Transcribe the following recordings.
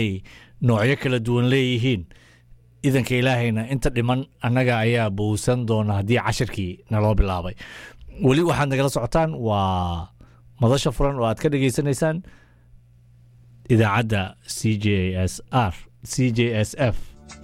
noocyo kala duwan leeyihiin idanka ilaahayna inta dhiman annaga ayaa buusan doona haddii cashirkii naloo bilaabay weli waxaad nagala socotaan waa madasha furan oo aad ka dhegaysanaysaan idaacadda CJSF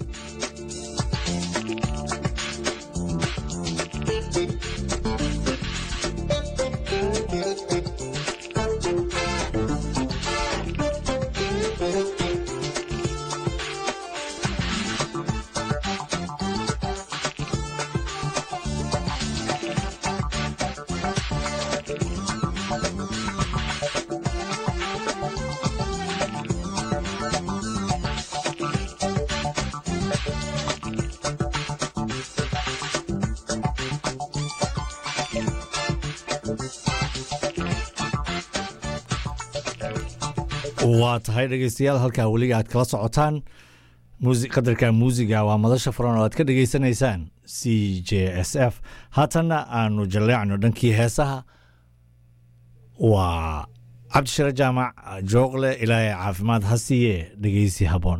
waa tahay dhegeystayaal halkaa weliga aad kala socotaan qadarka muusiga waa madasha furan oo aad ka dhegaysanaysaan CJSF haatanna aanu jaleecno dhankii heesaha waa cabdishire jaamac jooqle ilaahay caafimaad ha siiye dhegeysi haboon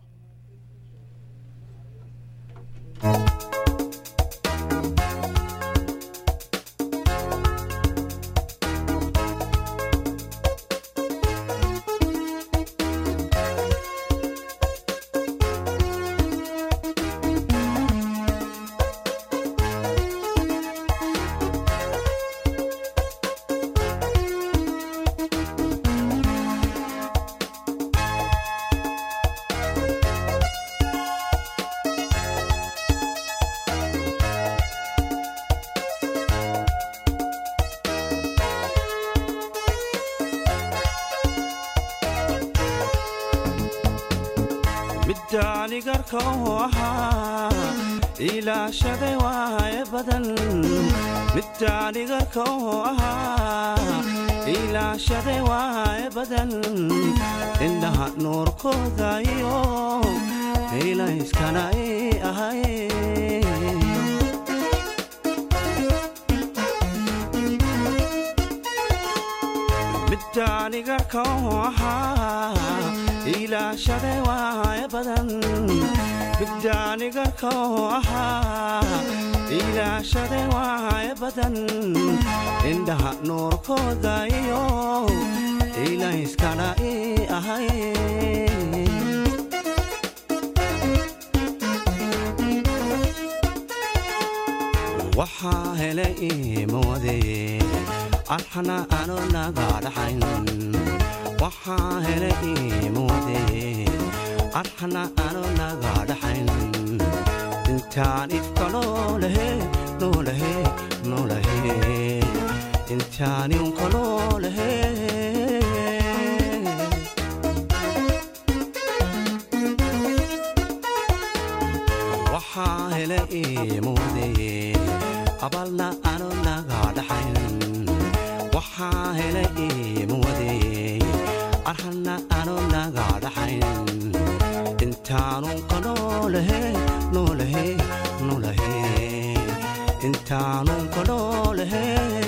middaani garka oo ahaa ilaashaday waaye badan middaani garka oo ahaa ilaashaday waaye badan indhaha nuurkooda iyo ilayskana ahay middaani garka oo ahaa ilaashaday waaye badan middaani garka oo ahaa ilaashaday waaye badan indhaha nuurkooda iyo ilayskana ahay waxaa helay mawade arxana aanu naga dhaxayn waxaa helay mawade arxana aanu naga dhaxayn intaan ifka noolahe intaan unka noolahe waxaa helay mawade abalna aanu naga dhaxayn waxaa helay mawade arxana aanu naga dhaxayn intaanunka noolahe intaanunka noolahe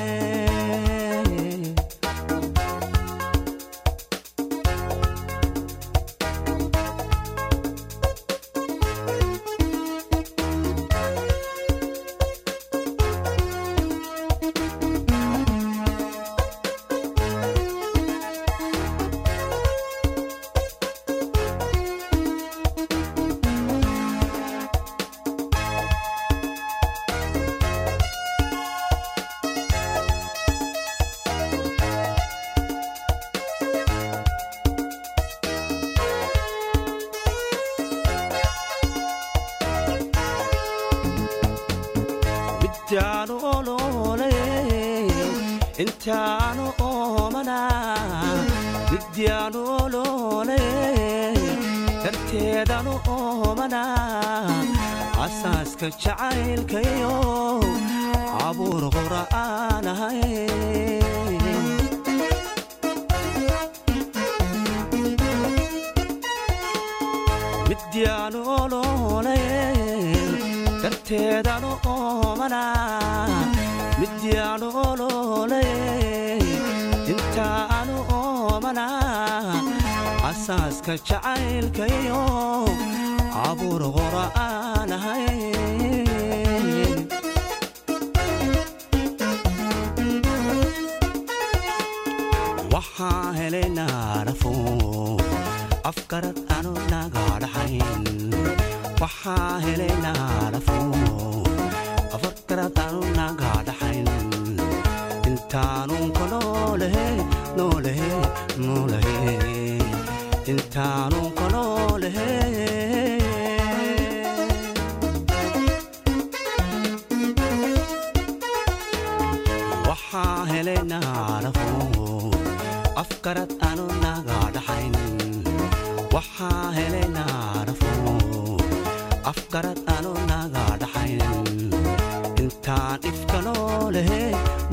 intaanu olole intaanu oomana midyaanu olole darteedanu oomana asaaska jacaylkayo abuur qura'aanahay midyaanu olole darteedanu oomana midyaanu olole intaanu oomana asaaska jacaylkayo abuur qura'aan ahayn waxaa helay naarafo afkarad aanu naga dhaxayn waxaa helay naarafo afkarad aanu naga dhaxayn intaanun ka noolehe intaanun ka noolehe waxaa helay naarafo afkarad aanu naga dhaxayn waxaa helay naarafo afkarad aanu naga dhaxayn intaan ifka noolehe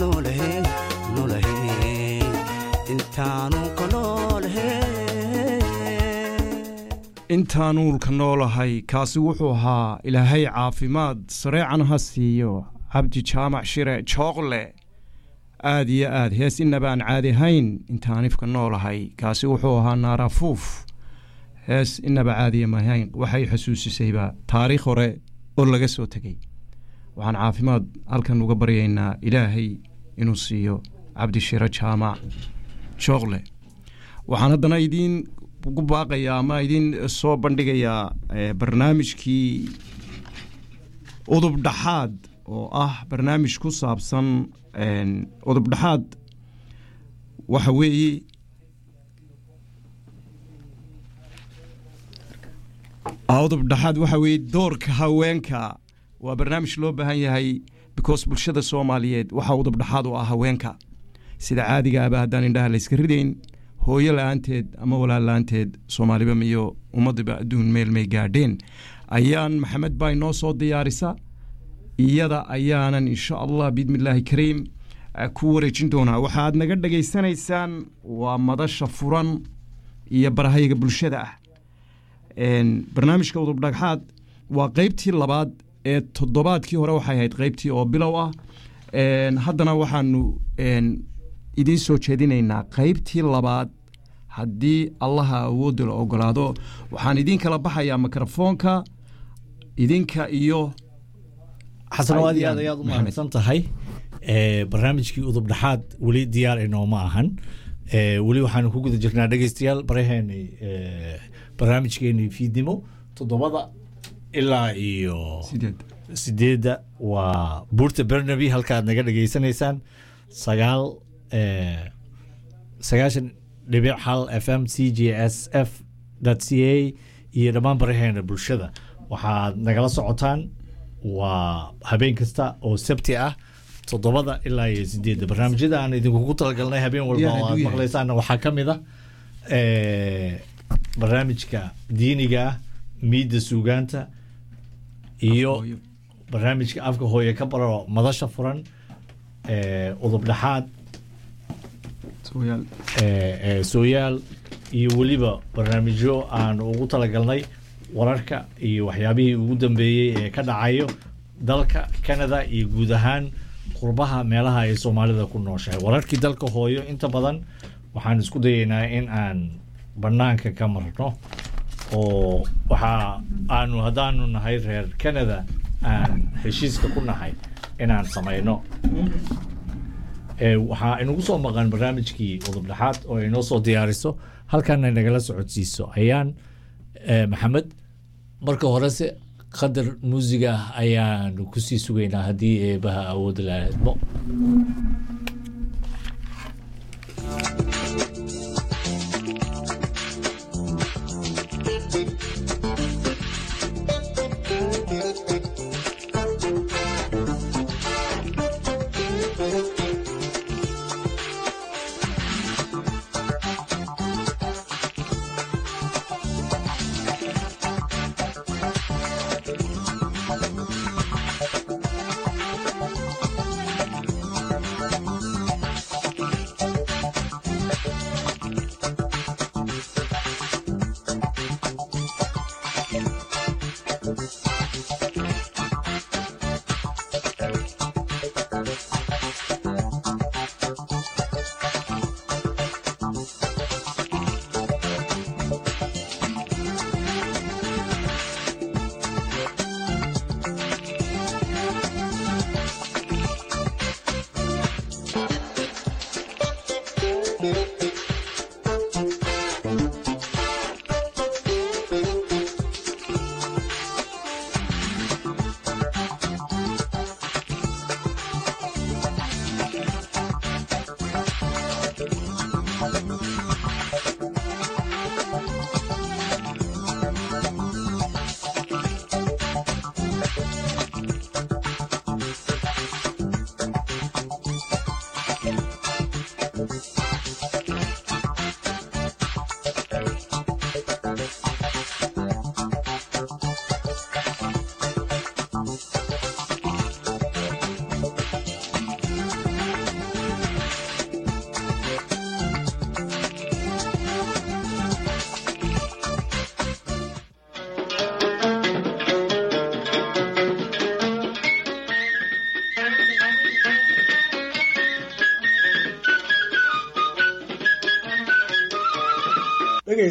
intaanu ka noolehe intaanuulka noolahay kaasi wuxuu ahaa ilaahay caafimaad sareecan ha siiyo cabdi jaamac shire jooqle aad iyo aad hees inaba aan caadi ahayn intaanifka noolahay kaasi wuxuu ahaa naarafuuf hees inaba caadiya mahayn waxay xusuusisayba taariikh hore oo laga soo tegey waxaan caafimaad halkan uga baryaynaa ilaahay inuu siiyo cabdishire jaamac jooqle waxaan haddana idiin ugu baaqayaa ama idiin soo bandhigayaa barnaamijkii udub dhaxaad oo ah barnaamij ku saabsan udub dhaxaad waxa weeye udub dhaxaad waxa weeye doorka haweenka waa barnaamij loo baahan yahay because bulshada Soomaaliyeed waxa udub dhaxaad u ah haweenka sida caadiga ah haddaan indhaha la iska ridayn hooyo la'aanteed ama walaal la'aanteed Soomaaliba iyo ummadiba adduun meel may gaadheen ayaan maxamed bay noo soo diyaarisa iyada ayaanan insha Allah bidmillaahi kariim ku wareejin doonaa waxaad naga dhageysanaysaan waa madasha furan iyo barahayga bulshada ah barnaamijka udub dhaxaad waa qaybtii labaad ee toddobaadkii hore waxay ahayd qaybtii oo bilow ah haddana waxaanu idiin soo jeedinaynaa qaybtii labaad haddii allaha awoodda la ogolaado waxaan idiin kala baxayaa mikrofoonka idinka iyo xasan waad iyo aad u mahadsan tahay barnaamijkii udub dhaxaad weli diyaar inooma ahan weli waxaanu ku guda jirnaa dhegeystayaal baraheeni barnaamijkeeni fiidnimo 7 ilaa iyo 8 waa buurta Barnaby halkaad naga dhageysanaysaan 9.1 FM CJSF.ca iyo dhammaan baraheena bulshada waxaad nagala socotaan waa habeen kasta oo sabti ah 7 ilaa iyo 8 barnaamijyada aan idinku talagalnay habeen walba oo aad maqlaysaan waxaa kamid ah barnaamijka diiniga miida suugaanta iyo barnaamijka afka hooye ka baro madasha furan udub dhaxaad sooyaal iyo weliba barnaamijyo aan ugu talagalnay wararka iyo waxyaabihii ugu dambeeyey ee ka dhacayo dalka Canada iyo guud ahaan qurbaha meelaha ay Soomaalida ku nooshahay wararkii dalka hooyo inta badan waxaan isku dayaynaa in aan banaanka ka marno oo waxa aanu hadaanu nahay reer Canada aan heshiiska ku nahay inaan sameeyno waxa inagu soo maqan barnaamijkii udub dhaxaad oo inoo soo diyaariso halkan ay nagala socodsiiso ayaan maxamed marka hore se qadar muusiga ayaan ku sii sugaynaa hadii eebaha awood lahaydmo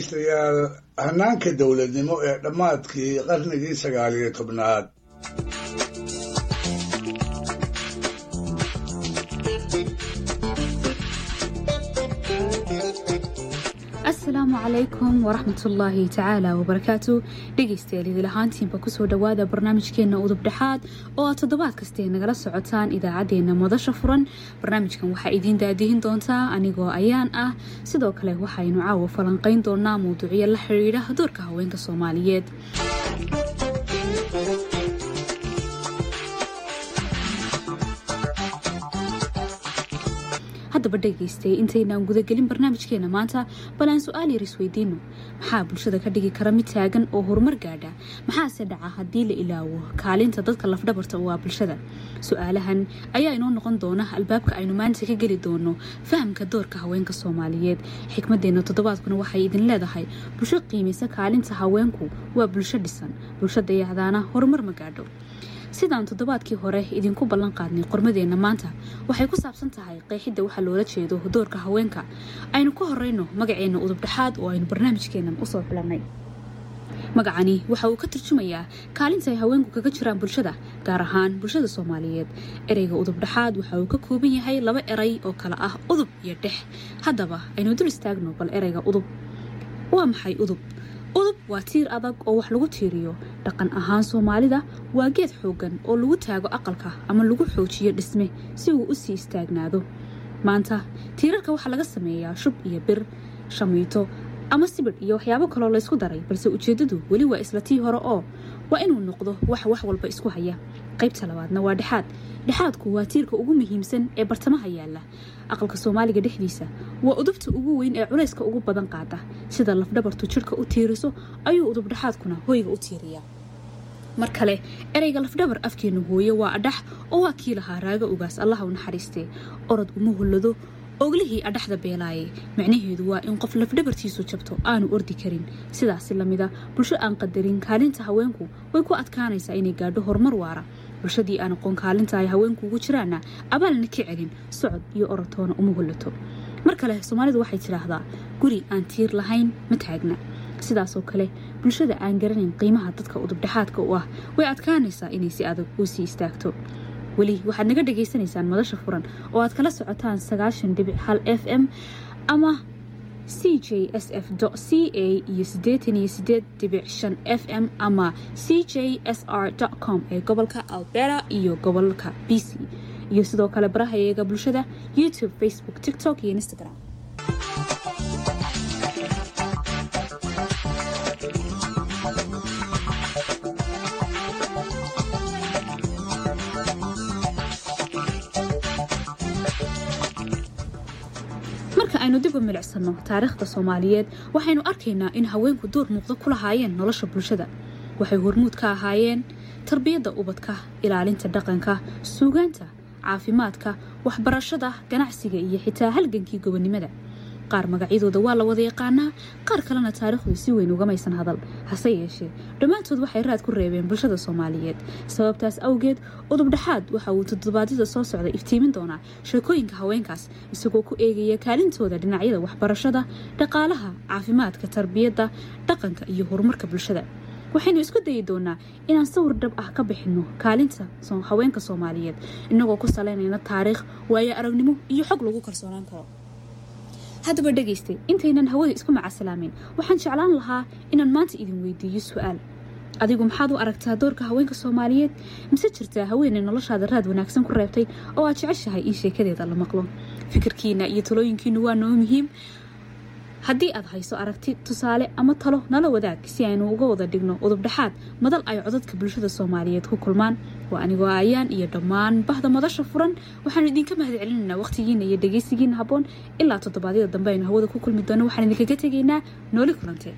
dhegaystayaal hannaanka dowladnimo ee dhammaadkii qarnigii 19aad السلام عليكم ورحمة الله تعالى وبركاته dhegeystayaal idil ahaantiinba kusoo dhawaada barnaamijkeena udub dhexaad oo aad toddobaad kastee nagala socotaan idaacadeena madasha furan barnaamijkan waxaa idiin daadihin doontaa anigoo ayaan ah sidoo kale waxaynu caawa falanqayn doonaa mawduucyo la xiriira doorka haweenka Soomaaliyeed haddaba dhageystay intaynaan gudagelin barnaamijkeena maanta bal aan su'aal yar isweydiino maxaa bulshada ka dhigi kara mid taagan oo horumar gaadha maxaase dhaca haddii la ilaawo kaalinta dadka lafdhabarta waa bulshada su'aalahan ayaa inoo noqon doona albaabka aynu maanta ka geli doono fahamka doorka haweenka Soomaaliyeed xikmadeena toddobaadkuna waxay idin leedahay bulsho qiimeysa kaalinta haweenku waa bulsho dhisan bulsho dayacdaana horumar ma gaadho sidaan toddobaadkii hore idinku ballan qaadnay qormadeena maanta waxay ku saabsan tahay qeexidda waxa loola jeedo doorka haweenka aynu ku horeyno magaceena udub dhexaad oo aynu barnaamijkeenan u soo xulanay magacani waxa uu ka tarjumayaa kaalinta ay haweenku kaga jiraan bulshada gaar ahaan bulshada Soomaaliyeed ereyga udub dhexaad waxa uu ka kooban yahay laba eray oo kala ah udub iyo dhex haddaba aynu dul istaagno bal ereyga udub waa maxay udub waa tiir adag oo wax lagu tiiriyo dhaqan ahaan Soomaalida waa geed xoogan oo lagu taago aqalka ama lagu xoojiyo dhisme si uu u sii istaagnaado maanta tiirarka waxa laga sameeyaa shub iyo bir shamiito ama sibir iyo waxyaabo kale oo la isku daray balse ujeedadu wali waa isla tii hore oo waa inuu noqdo wax walba isku haya qaybta labaadna waa dhexaadku waa tiirka ugu muhiimsan ee bartamaha yaala aqalka Soomaaliga dhexdiisa waa udubta ugu weyn ee culayska ugu badan qaada sida lafdhabartu jirka u tiiriso ayuu udub dhexaadkuna hoyga u tiiriyaa mar kale ereyga lafdhabar afkeenu hooyo waa adhax oo waa kii lahaa raaga ugaas Allah u naxariistay orod uma hulado oglihii adhaxda beelaayay macnaheedu waa in qof lafdhabartiisu jabto aanu ordi karin sidaas lamida bulsho aan qadarin kaalinta haweenku way ku adkaanaysaa inay gaadho horumar waara bulshadii aan aqoon kaalinta ay haweenku ugu jiraana abaalna ka celin socod iyo oratoona uma hulato mar kale Soomaalidu waxay tiraahdaa guri aan tiir lahayn ma taagna sidaas oo kale bulshada aan garanin qiimaha dadka udub dhexaadka u ah way adkaanaysaa inay si adag u sii istaagto wali waxaad naga dhageysanaysaan madasha furan oo aad kala socotaan 90.1 FM ama CJSF.ca iyo 88.5 FM ama CJSR.com ee gobolka Alberta iyo gobolka BC iyo sidoo kale barahayaga bulshada YouTube, Facebook, TikTok iyo Instagram aynu dib u milicsano taariikhda Soomaaliyeed waxaynu arkaynaa in haweenku door muuqda ku lahaayeen nolosha bulshada waxay hormuud ka ahaayeen tarbiyadda ubadka ilaalinta dhaqanka suugaanta caafimaadka waxbarashada ganacsiga iyo xitaa halgankii gobonimada qaar magacyadooda waa la wada yaqaanaa qaar kalena taariikhdu si weyn uga maysan hadal hase yeeshee dhammaantood waxay raad ku reebeen bulshada Soomaaliyeed sababtaas awgeed udub dhexaad waxa uu toddobaadyada soo socda iftiimin doonaa sheekooyinka haweenkaas isagoo ku eegaya kaalintooda dhinacyada waxbarashada dhaqaalaha caafimaadka tarbiyadda dhaqanka iyo horumarka bulshada waxaynu isku dayi doonaa inaan sawir dhab ah ka bixino kaalinta haweenka Soomaaliyeed inagoo ku saleynayna taariikh waayo aragnimo iyo xog lagu kalsoonaan karo haddaba dhageystay intaynan hawada isku macasalaamin waxaan jeclaan lahaa inaan maanta idin weydiiyo su'aal adigu maxaad u aragtaa doorka haweenka Soomaaliyeed mise jirtaa haweeney noloshaada raad wanaagsan ku reebtay oo aad jeceshahay in sheekadeeda la maqlo fikirkiina iyo talooyinkiina waa noo muhiim haddii aad hayso aragti tusaale ama talo nala wadaag si aynu uga wada dhigno udub dhexaad madal ay codadka bulshada Soomaaliyeed ku kulmaan waa anigoo ayaan iyo dhammaan bahda madasha furan waxaan idinka mahadcelinaynaa waqtigiina iyo dhageysigiina haboon ilaa toddobaadyada dambe aynu hawada ku kulmi doono waxaan idinkaga tegaynaa nooli kulante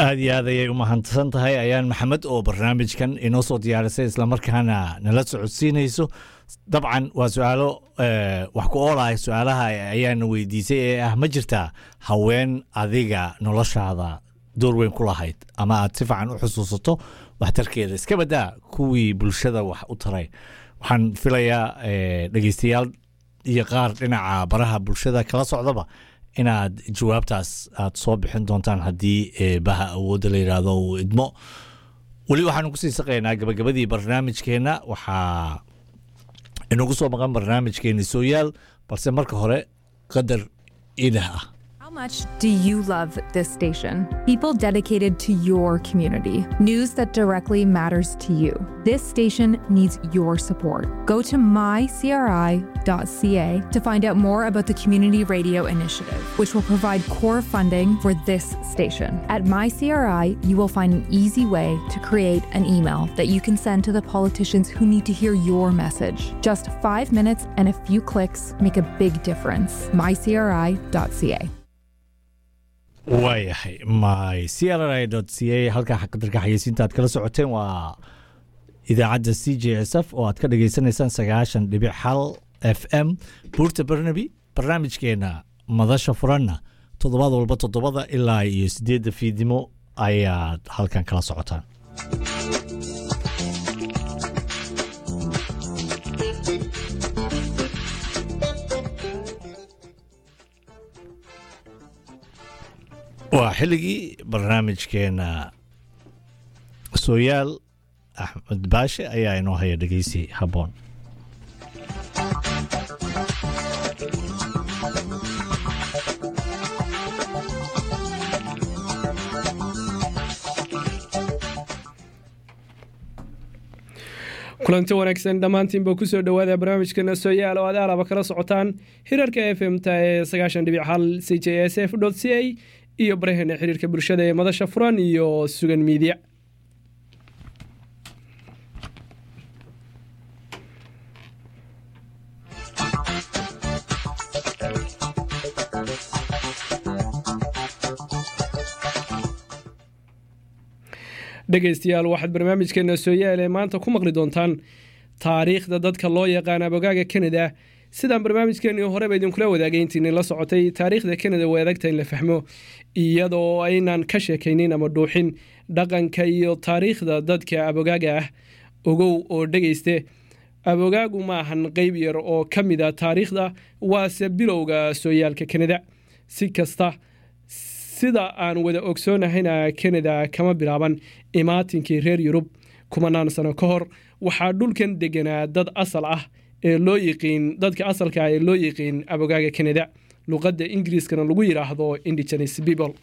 aad iyo aad ayay u mahadsan tahay ayaan maxamed oo barnaamijkan inoo soo diyaarisay islamarkaana nala socodsiinayso dabcan waa su-aalo wax ku oolaya su-aalaha ayaana weydiisay ee ah ma jirtaa haween adiga noloshaada door weyn ku lahayd ama aad si fiican u xusuusato waxtarkeeda iska badaa kuwii bulshada wax u taray waxaan filayaa dhegeystayaal iyo qaar dhinaca baraha bulshada kala socdaba inaad jawaabtaas aad soo bixin doontaan haddii baha awoodda la yidhaahdo uu idmo weli waxaanu kusii saqaynaa gabagabadii barnaamijkeenna waxaa inagu soo maqan barnaamijkeeni sooyaal balse marka hore qadar idah ah. How much do you love this station? People dedicated to your community. News that directly matters to you. This station needs your support. Go to mycri.ca to find out more about the Community Radio Initiative, which will provide core funding for this station. At MyCRI, you will find an easy way to create an email that you can send to the politicians who need to hear your message. Just 5 minutes and a few clicks make a big difference. mycri.ca. waayahay mycri.ca halkaa qadarka xayeysiinta aad kala socoteen waa idaacadda c j s f oo aad ka dhageysanaysaan 90.1 FM buurta barnaby barnaamijkeena madasha furanna toddobaad walba 7 ilaa iyo 8 fiidnimo ayaad halkan kala socotaan. waa xilligii barnaamijkeena sooyaal axmed baashe ayaa inoo haya dhegeysi habboon. kulanti wanaagsan dhammaantiinba ku soo dhowaada barnaamijkeena sooyaal oo aad aalaba kala socotaan hirarka FM-ta ee 90.1 CJSF.ca iyo baraheena xiriirka bulshada ee madasha furan iyo sugan media. dhegeystayaal waxaad barnaamijkeena sooyaal ee maanta ku maqli doontaan taariikhda dadka loo yaqaan abogaaga Canada. sidaan barnaamijkeennii horeba idinkula wadaagay intiinay la socotay taariikhda Canada way adagta in la fahmo iyadoo aynaan ka sheekaynin ama dhuuxin dhaqanka iyo taariikhda dadka abogaaga ah. ogow oo dhegeyste abogaagu ma ahan qayb yar oo ka mid ah taariikhda waase bilowga sooyaalka Canada. si kasta sida aan wada ogsoonahayna Canada kama bilaaban imaatinkii reer Yurub kumanaan sano ka hor waxaa dhulkan deganaa dad asal ah ee loo yiqiin dadka asalka ah ee loo yiqiin abogaaga Canada luqadda Ingiriiskana lagu yiraahdo indigenous people.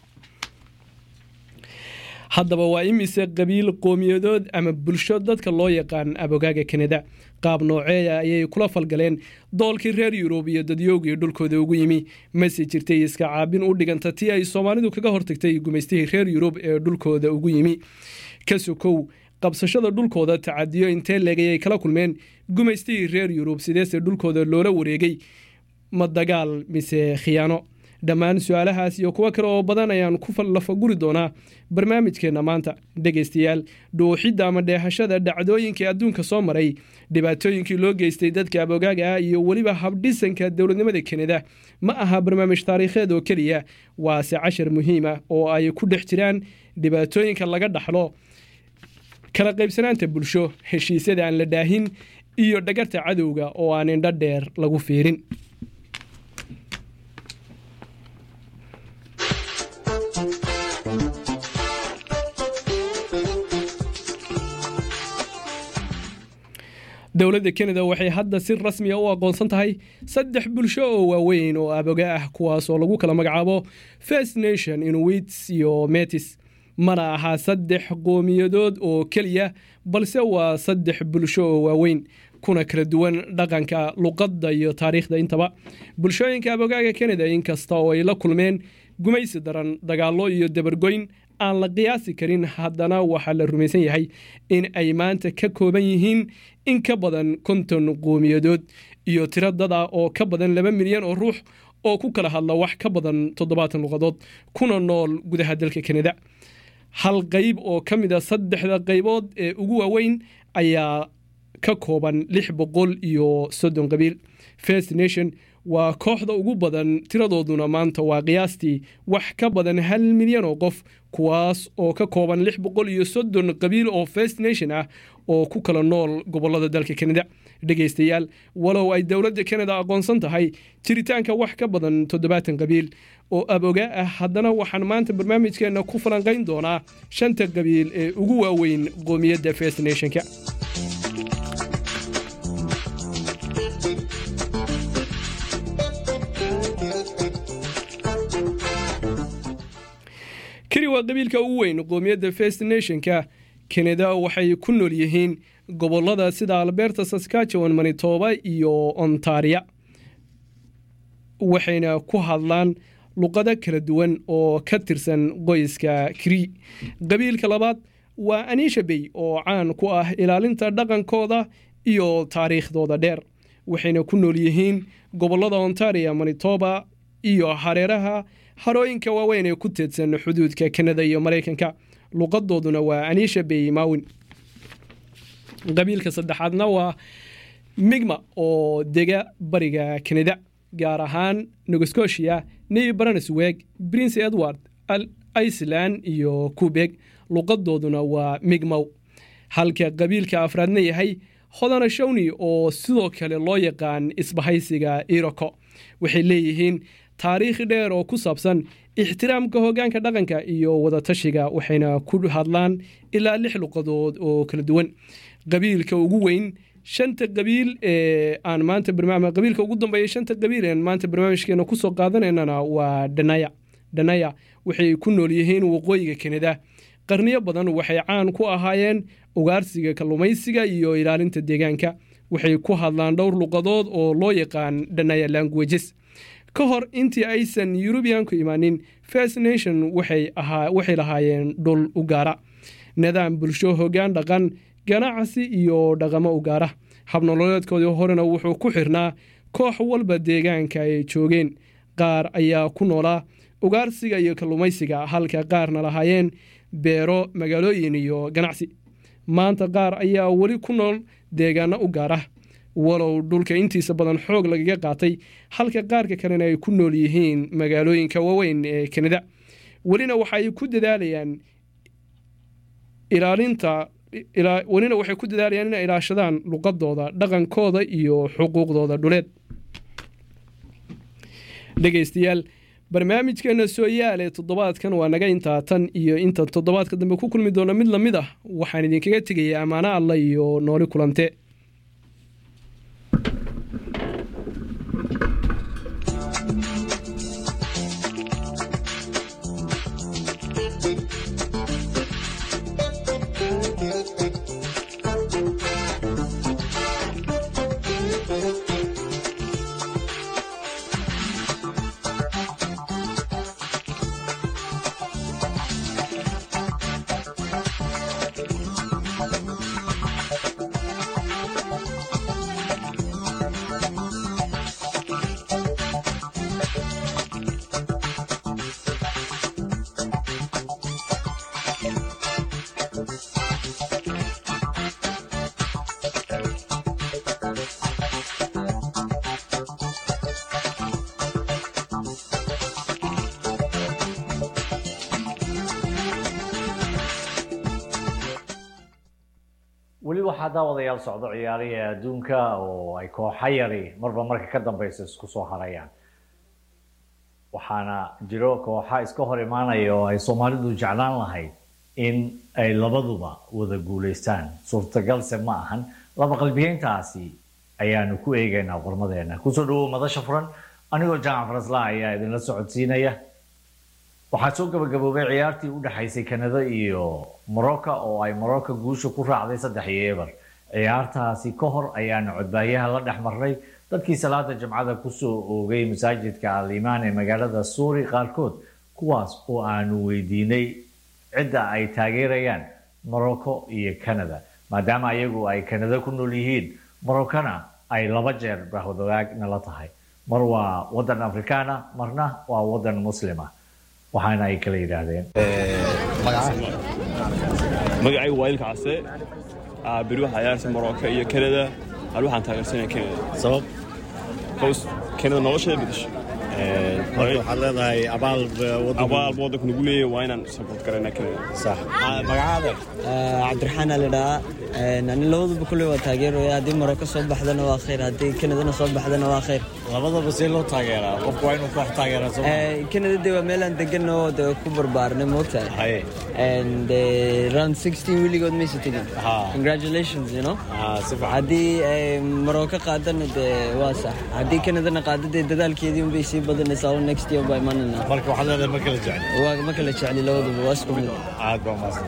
haddaba waa imise qabiil qowmiyadood ama bulsho dadka loo yaqaan abogaaga Canada qaab nooceeya ayay kula falgaleen doolkii reer Yurub iyo dadyoogii dhulkooda ugu yimi mase jirtay iska caabin u dhiganta tii ay Soomaalidu kaga hortagtay gumaystihii reer Yurub ee dhulkooda ugu yimi. ka sokow qabsashada dhulkooda tacadiyo intee leegay kala kulmeen gumaystihii reer Yurub sideese dhulkooda loola wareegay ma dagaal mise khiyaano. dhammaan su'aalahaas iyo kuwa kale oo badan ayaan ku lafaguri doonaa barnaamijkeena maanta. dhegeystayaal dhuuxidda ama dheehashada dhacdooyinkii adduunka soo maray dhibaatooyinkii loo geystay dadka abogaaga ah iyo weliba habdhisanka dowladnimada Canada ma aha barnaamij taariikheed oo keliya waase cashar muhiim ah oo ay ku dhex jiraan dhibaatooyinka laga dhaxlo kala qaybsanaanta bulsho heshiisyada aan la dhaahin iyo dhagarta cadowga oo aan indho dheer lagu fiirin. dowladda Canada waxay hadda si rasmi ah u aqoonsan tahay 3 bulsho oo waaweyn oo aboga ah kuwaas oo lagu kala magacaabo First Nation, Inuit iyo Métis. mana aha 3 qowmiyadood oo kaliya balse waa 3 bulsho oo waaweyn kuna kala duwan dhaqanka luqadda iyo taariikhda intaba. bulshooyinka abogaaga Canada inkasta oo ay la kulmeen gumaysi daran dagaallo iyo dabargoyn aan la qiyaasi karin haddana waxa la rumaysan yahay in ay maanta ka kooban yihiin in ka badan 50 qowmiyadood iyo tiro dad ah oo ka badan 2 milyan oo ruux oo ku kala hadla wax ka badan 70 luqadood kuna nool gudaha dalka Canada. hal qayb oo ka mid a 3 qaybood ee ugu waaweyn ayaa ka kooban 630 qabiil. First Nation waa kooxda ugu badan tiradooduna maanta waa qiyaastii wax ka badan 1 milyan oo qof, kuwaas oo ka kooban 630 qabiil oo First Nation ah oo ku kala nool gobolada dalka Canada. Dhageystayaal, walow ay dowladda Canada aqoonsan tahay jiritaanka wax ka badan 70 qabiil oo aboga ah, haddana waxaan maanta barnaamijkeena ku falanqayn doonaa 5 qabiil ee ugu waaweyn qoomiyadda First Nation-ka. Kiri waa qabiilka ugu weyn qoomiyadda First Nation-ka Canada. Waxay ku nool yihiin gobolada sida Alberta, Saskatchewan, Manitoba iyo Ontario. Waxayna ku hadlaan luqado kala duwan oo ka tirsan qoyska Cree. Qabiilka labaad waa Anishinaabe oo caan ku ah ilaalinta dhaqankooda iyo taariikhdooda dheer. Waxayna ku nool yihiin gobolada Ontario, Manitoba iyo hareeraha harooyinka waaweyn ee ku teedsan xuduudka Canada iyo Mareykanka. luqadooduna waa Anishinaabe Maawin. qabiilka saddexaadna waa Mi'kmaq oo dega bariga Canada, gaar ahaan Nova Scotia, New Brunswick, Prince Edward Island iyo Quebec. luqadooduna waa Mi'kmaq. halka qabiilka afraadna yahay Haudenosaunee oo sidoo kale loo yaqaan isbahaysiga Iroquois. waxay leeyihiin taariikh dheer oo ku saabsan ixtiraamka hoggaanka dhaqanka iyo wada tashiga, waxayna ku hadlaan ilaa 6 luqadood oo kala duwan. qabiilka ugu weyn 5 qabiil ee aan maanta qabiilka ugu dambeeya 5 qabiil ee maanta barnaamijkeena ku soo qaadanaynana waa Danaya. waxay ku nool yihiin waqooyiga Canada. qarniyo badan waxay caan ku ahaayeen ugaarsiga, kalluumaysiga iyo ilaalinta deegaanka. waxay ku hadlaan dhowr luqadood oo loo yaqaan Danaya languages. ka hor intii aysan European-ku imaanin, First Nation waxay lahaayeen dhul u gaara, nidaam bulsho, hoggaan dhaqan, ganacsi iyo dhaqamo u gaara. habnololeedkoodii horena wuxuu ku xirnaa koox walba deegaanka ay joogeen. qaar ayaa ku noolaa ugaarsiga iyo kalluumaysiga, halka qaarna lahaayeen beero, magaalooyin iyo ganacsi. maanta qaar ayaa weli ku nool deegaano u gaara, walow dhulka intiisa badan xoog lagaga qaatay, halka qaarka kalena ay ku nool yihiin magaalooyinka waaweyn ee Canada. welina waxay ku dadaalayaan inay ilaashadaan luqadooda, dhaqankooda iyo xuquuqdooda dhuleed. dhegeystayaal, barnaamijkeena Sooyaal ee toddobaadkan waa naga intaa. tan iyo inta toddobaadka dambe ku kulmi doona mid lamid ah, waxaan idinkaga tegayaa ammaano alla iyo nooli kulante. weli waxaa daawadayaal socdo ciyaarihii adduunka oo ay kooxo yari marba marka ka dambaysa isku soo harayaan. waxaana jiro kooxo iska hor imaanaya oo ay Soomaalidu jeclaan lahayd in ay labaduba wada guuleystaan. suurtagalse ma ahan. laba qalbiyeyntaasi ayaanu ku eegaynaa qormadeena. kusoo dhawow madasha furan, anigoo Jaan Farasla ayaa idinla socodsiinaya. waxaa soo gabagaboobay ciyaartii u dhaxaysay Canada iyo Morocco oo ay Morocco guusha ku raacday 3-0. ciyaartaasi ka hor ayaanu codbaayaha la dhexmaray dadkii salaada Jimcada ku soo oogay masaajidka Al-Imaan ee magaalada Suuri qaarkood, kuwaas oo aanu weydiinay cidda ay taageerayaan Morocco iyo Canada, maadaama ayagu ay Canada ku nool yihiin, Moroccona ay 2 jeer bahwadaag nala tahay. mar waa wadan Afrikaana, marna waa wadan Muslima. waxaana ay kala yidhaahdeen magacaygu waa ilka case beri waxaa ciyaaraysa Morocco iyo Canada hal waxaan taageersanaa Canada sabab Canada nolosheeda bedeshay waxaad leedahay abaal waddanka nagu leeyahay waa inaan support garayna Canada sax magacaada cabdiraxmaan alidhaa ani labaduba kulley waa taageeraya haddii Morocco soo baxdana waa khayr haddii Canadana soo baxdana waa khayr labadaba see loo taageeraa qofku waa inuu koox taageeraa soo Canada dee waa meelaan degan oo dee ku barbaarnay moogtahay and round 16 weligood maysa tegin congratulations you know haddii Morocco qaadana dee waa sax haddii Canadana qaado dee dadaalkeedii unbay sii badanaysaa oo next year baa imanayna marka waxaad leedahay ma kala jecli waa ma kala jecli labaduba waa isku mid aad baa maasan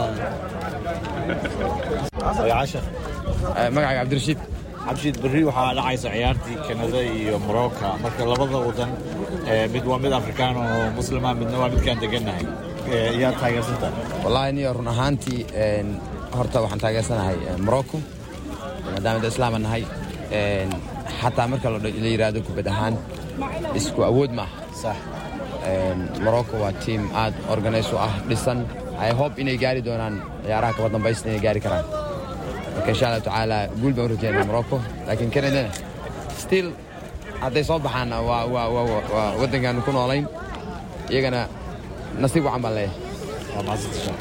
magacayga cabdirashiid berri waxaa dhacaysa ciyaartii Canada iyo Morocco marka labada wadan mid waa mid Afrikaan oo muslima midna waa midkaan degannahay yaa taageersantaa wallaahi niyo run ahaantii horta waxaan taageersanahay Morocco maadaama islaam nahay xataa marka la yiraahdo kubad ahaan isku awood ma sax Morocco waa team aad organize ah dhisan I hope inay gaari doonaan ciyaaraha ka dambaysta inay gaari karaan marka insha Allah taala guul baan rajaynaa Morocco laakiin Canada still hadday soo baxaan waa wadankan ku noolayn iyagana nasiib wacan baan leeyahay waa maasasha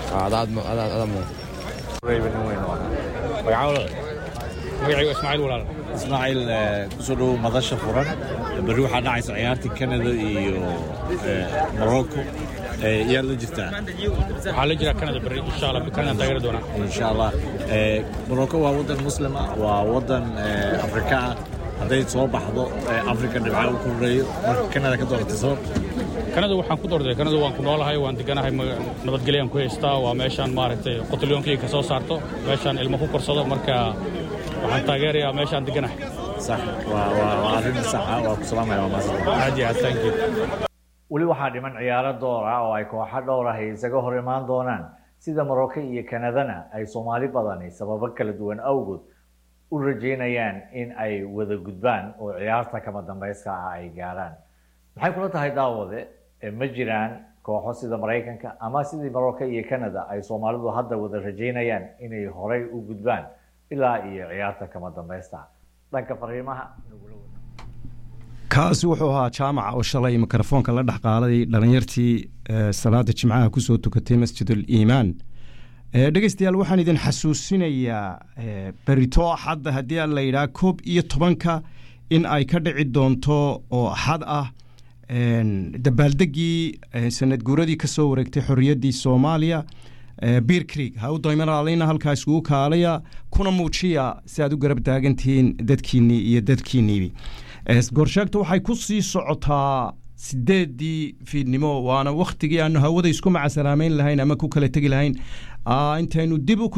magacaygu Ismaaciil walaal Ismaaciil kusoo dhow madasha furan berri waxaa dhacaysa ciyaartii Canada iyo Morocco yaa la jirtaa waxaa la jira Canada berri insha Allah Canada taageeri doona insha Allah Morocco waa wadan muslim ah waa wadan Afrika ah hadday soo baxdo Afrika dhibca u koreeyo marka Canada ka doortay sabab Canada waxaan ku doortay Canada waan ku noolahay waan deganahay nabadgelyo aan ku haystaa waa meeshaan maaragtay qotliyoonkii ka soo saarto meeshaan ilmo ku korsado marka waxaan taageerayaa meeshaan deganahay sax waa arrin sax ah waa ku salaamaya waa maasan thank you weli waxaa dhiman ciyaaro door ah oo ay kooxo dhowr ah isaga hor imaan doonaan sida Morocco iyo Canadana ay Soomaali badani sababo kala duwan awgood u rajeynayaan in ay wada gudbaan oo ciyaarta kama dambayska ah ay gaaraan maxay kula tahay daawade ma jiraan kooxo sida Mareykanka ama sidii Morocco iyo Canada ay Soomaalidu hadda wada rajeynayaan inay horay u gudbaan ilaa iyo ciyaarta kama dambaysta dhanka fariimaha kaasi wuxuu ahaa jaamaca oo shalay mikrofoonka la dhexqaaday dhalinyartii salaada jimcaha kusoo tukatay masjidul iimaan dhegeystayaal waxaan idin xasuusinayaa berito axadda haddii aan la yidhaha 11 in ay ka dhici doonto oo axad ah dabaaldegii sanad guuradii ka soo wareegtay xorriyaddii Soomaaliya Beer Creek ha u daymaraalina halkaa isugu kaalaya kuna muujiya si aad u garab taagantihiin dadkiinnii iyo dadkiinniibi goorsheegta waxay ku sii socotaa 8 fiidnimo waana wakhtigii aanu hawada isku macasalaameyn lahayn ama ku kala tegi lahayn intaynu dib u